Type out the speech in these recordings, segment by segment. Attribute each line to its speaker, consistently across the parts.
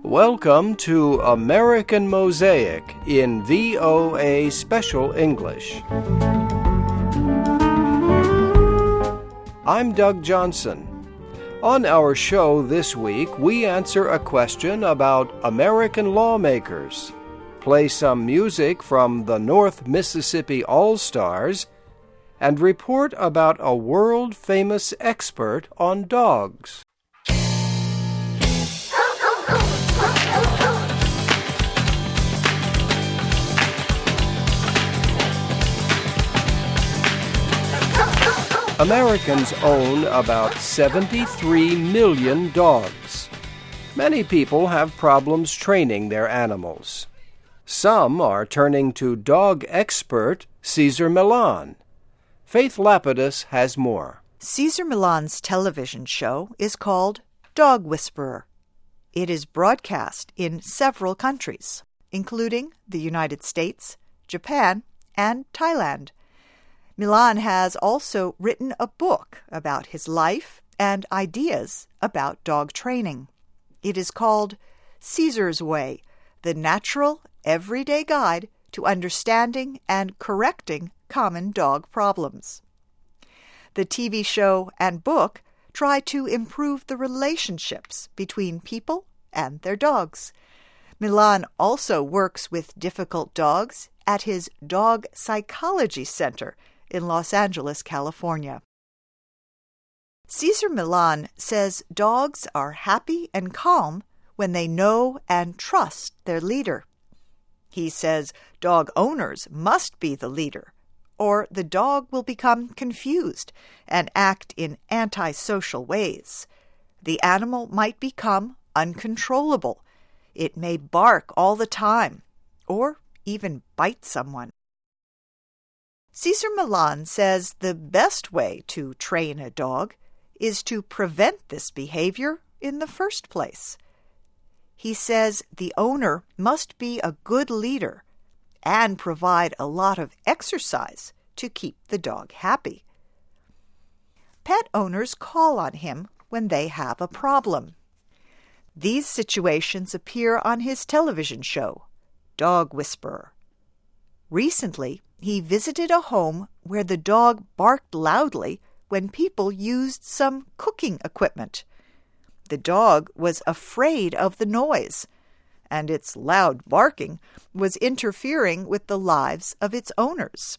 Speaker 1: Welcome to American Mosaic in VOA Special English. I'm Doug Johnson. On our show this week, we answer a question about American lawmakers, play some music from the North Mississippi All-Stars, and report about a world-famous expert on dogs. Americans own about 73 million dogs. Many people have problems training their animals. Some are turning to dog expert Cesar Millan. Faith Lapidus has more.
Speaker 2: Cesar Millan's television show is called Dog Whisperer. It is broadcast in several countries, including the United States, Japan, and Thailand. Millan has also written a book about his life and ideas about dog training. It is called Cesar's Way, the natural, everyday guide to understanding and correcting common dog problems. The TV show and book try to improve the relationships between people and their dogs. Millan also works with difficult dogs at his Dog Psychology Center in Los Angeles, California. Cesar Millan says dogs are happy and calm when they know and trust their leader. He says dog owners must be the leader, or the dog will become confused and act in antisocial ways. The animal might become uncontrollable. It may bark all the time, or even bite someone. Cesar Millan says the best way to train a dog is to prevent this behavior in the first place. He says the owner must be a good leader and provide a lot of exercise to keep the dog happy. Pet owners call on him when they have a problem. These situations appear on his television show, Dog Whisperer. Recently, he visited a home where the dog barked loudly when people used some cooking equipment. The dog was afraid of the noise, and its loud barking was interfering with the lives of its owners.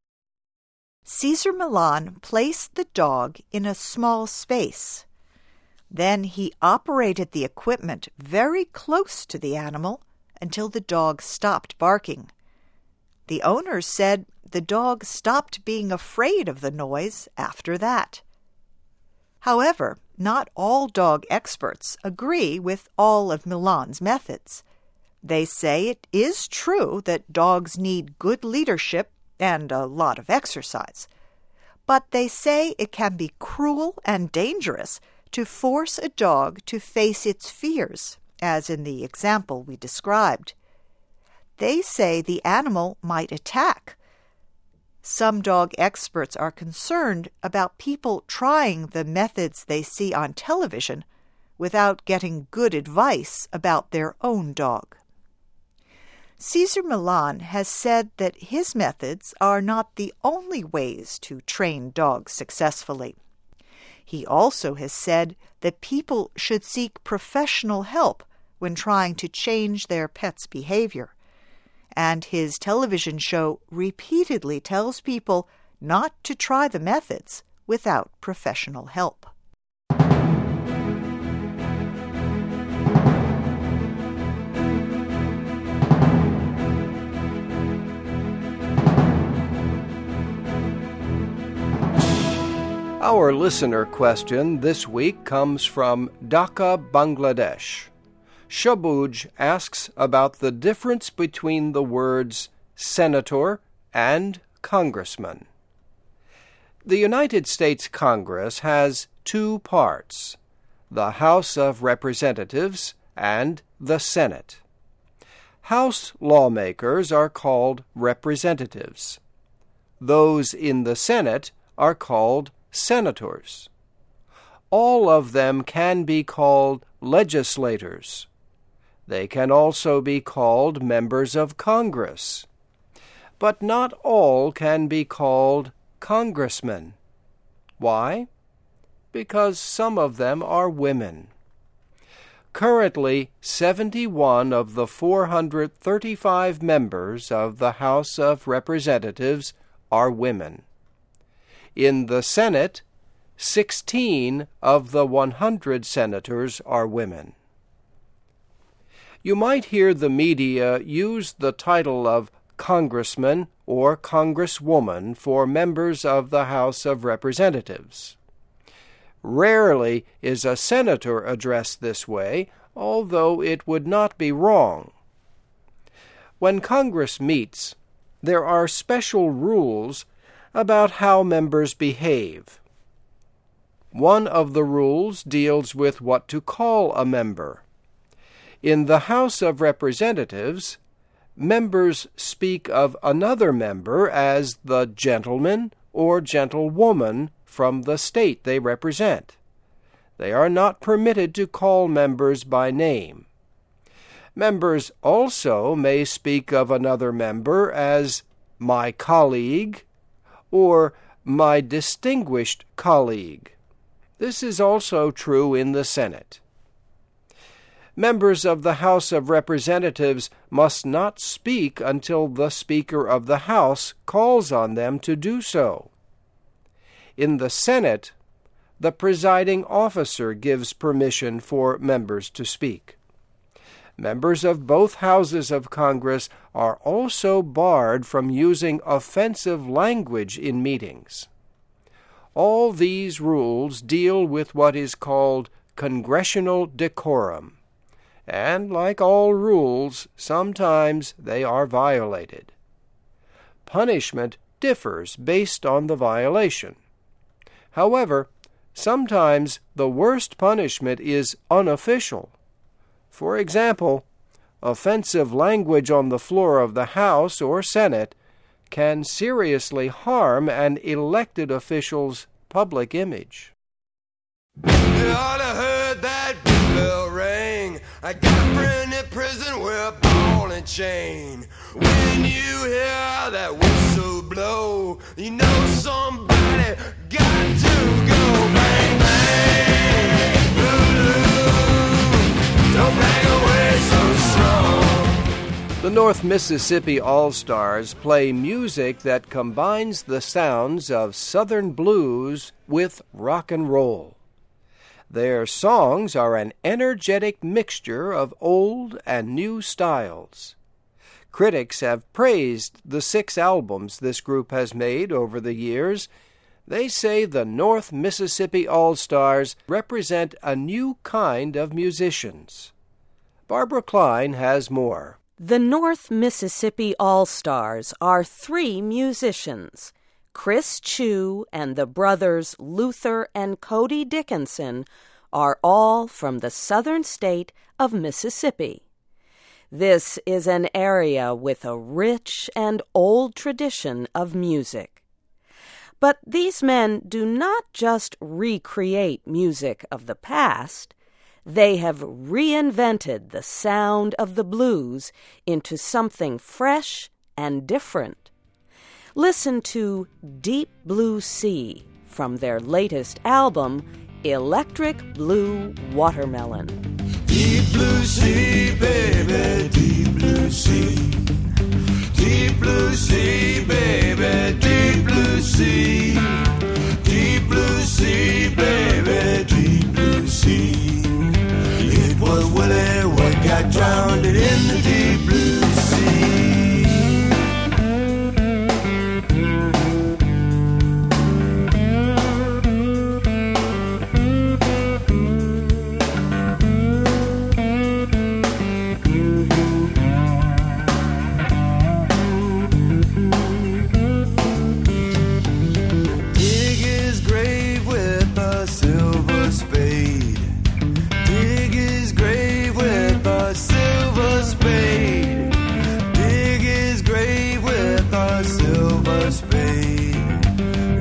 Speaker 2: Cesar Millan placed the dog in a small space. Then he operated the equipment very close to the animal until the dog stopped barking. The owners said the dog stopped being afraid of the noise after that. However, not all dog experts agree with all of Millan's methods. They say it is true that dogs need good leadership and a lot of exercise. But they say it can be cruel and dangerous to force a dog to face its fears, as in the example we described. They say the animal might attack. Some dog experts are concerned about people trying the methods they see on television without getting good advice about their own dog. Cesar Millan has said that his methods are not the only ways to train dogs successfully. He also has said that people should seek professional help when trying to change their pet's behavior. And his television show repeatedly tells people not to try the methods without professional help.
Speaker 1: Our listener question this week comes from Dhaka, Bangladesh. Shabuj asks about the difference between the words senator and congressman. The United States Congress has two parts, the House of Representatives and the Senate. House lawmakers are called representatives. Those in the Senate are called senators. All of them can be called legislators. They can also be called members of Congress. But not all can be called congressmen. Why? Because some of them are women. Currently, 71 of the 435 members of the House of Representatives are women. In the Senate, 16 of the 100 senators are women. You might hear the media use the title of congressman or congresswoman for members of the House of Representatives. Rarely is a senator addressed this way, although it would not be wrong. When Congress meets, there are special rules about how members behave. One of the rules deals with what to call a member. In the House of Representatives, members speak of another member as the gentleman or gentlewoman from the state they represent. They are not permitted to call members by name. Members also may speak of another member as my colleague or my distinguished colleague. This is also true in the Senate. Members of the House of Representatives must not speak until the Speaker of the House calls on them to do so. In the Senate, the presiding officer gives permission for members to speak. Members of both houses of Congress are also barred from using offensive language in meetings. All these rules deal with what is called congressional decorum, and like all rules, sometimes they are violated. Punishment differs based on the violation. However, sometimes the worst punishment is unofficial. For example, offensive language on the floor of the House or Senate can seriously harm an elected official's public image.
Speaker 3: You ought to heard that bell ring. I got a friend in prison with a ball and chain. When you hear that whistle blow, you know somebody got to go. Bang, bang, blue, don't bang away so strong.
Speaker 1: The North Mississippi All-Stars play music that combines the sounds of Southern blues with rock and roll. Their songs are an energetic mixture of old and new styles. Critics have praised the 6 albums this group has made over the years. They say the North Mississippi All-Stars represent a new kind of musicians. Barbara Klein has more.
Speaker 4: The North Mississippi All-Stars are 3 musicians. Chris Chew and the brothers Luther and Cody Dickinson are all from the southern state of Mississippi. This is an area with a rich and old tradition of music. But these men do not just recreate music of the past. They have reinvented the sound of the blues into something fresh and different. Listen to Deep Blue Sea from their latest album, Electric Blue Watermelon.
Speaker 3: Deep blue sea, baby, deep blue sea. Deep blue sea, baby, deep blue sea. Deep blue sea, baby, deep blue sea. It was Willie what got drowned in the deep blue sea.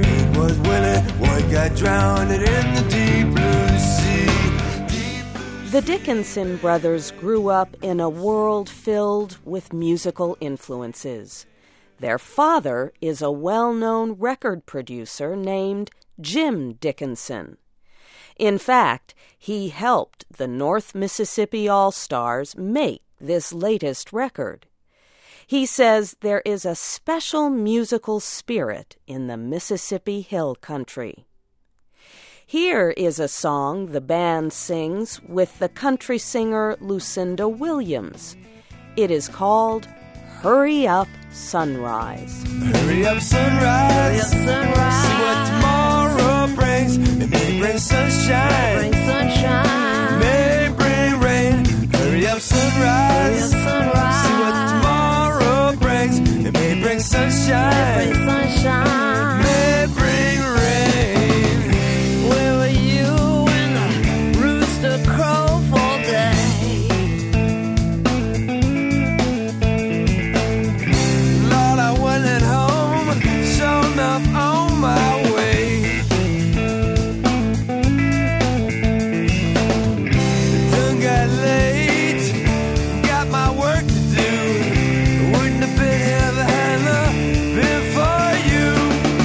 Speaker 3: Drowned in the deep blue sea. Deep blue
Speaker 4: The Dickinson brothers grew up in a world filled with musical influences. Their father is a well-known record producer named Jim Dickinson. In fact, he helped the North Mississippi All-Stars make this latest record. He says there is a special musical spirit in the Mississippi Hill Country. Here is a song the band sings with the country singer Lucinda Williams. It is called Hurry Up Sunrise.
Speaker 3: Hurry up sunrise,
Speaker 5: Hurry up sunrise.
Speaker 3: See what tomorrow brings. It may bring sunshine,
Speaker 5: Bring sunshine.
Speaker 3: may bring rain. Hurry up sunrise,
Speaker 5: Hurry up sunrise.
Speaker 3: See what tomorrow brings. It may bring sunshine,
Speaker 5: Bring sunshine.
Speaker 3: may bring rain.
Speaker 5: Where were you when the rooster crowed all day?
Speaker 3: Lord, I wasn't home, sure enough on my way. Done got late, got my work to do. Wouldn't have been here if it hadn't been for you.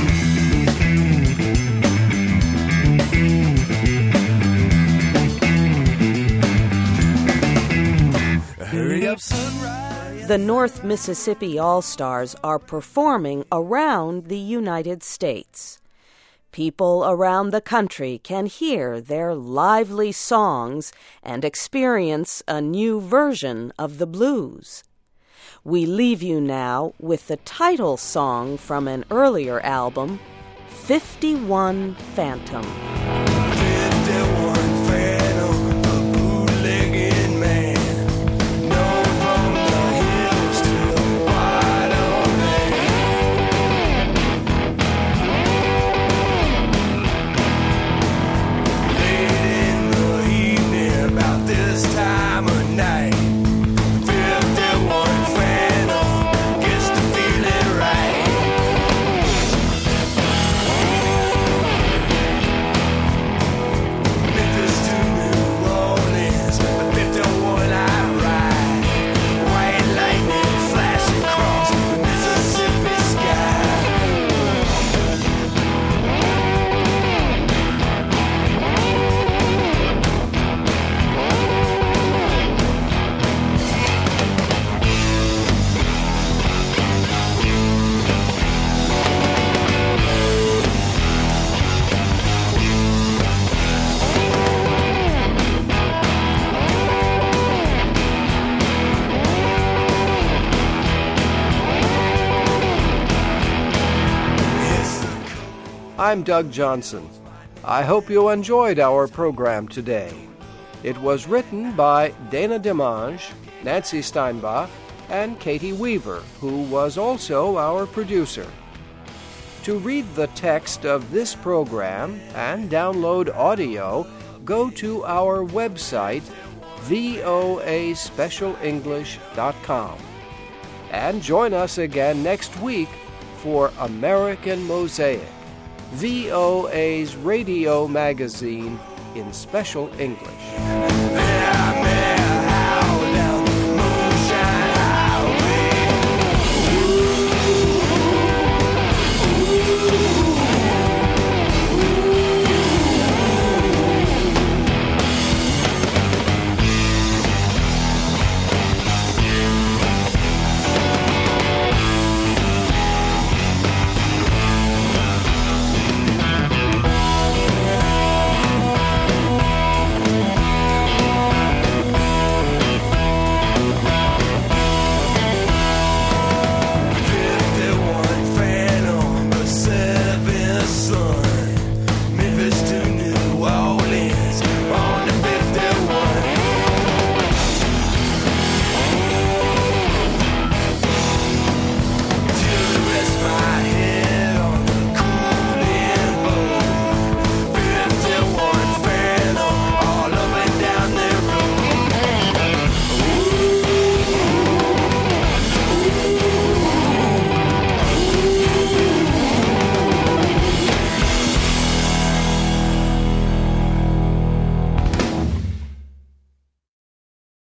Speaker 3: Hurry up, sunrise.
Speaker 4: The North Mississippi All-Stars are performing around the United States. People around the country can hear their lively songs and experience a new version of the blues. We leave you now with the title song from an earlier album, 51 Phantom.
Speaker 3: 51 Phantom, a bootlegging man, known from the hills to the wide land. Late in the evening, about this time of night, 51 Phantom gets to feeling right. Memphis to New Orleans, the 51 I ride. White lightning flashing across the Mississippi sky.
Speaker 1: I'm Doug Johnson. I hope you enjoyed our program today. It was written by Dana Demange, Nancy Steinbach, and Katie Weaver, who was also our producer. To read the text of this program and download audio, go to our website, voaspecialenglish.com. And join us again next week for American Mosaic, VOA's radio magazine in special English.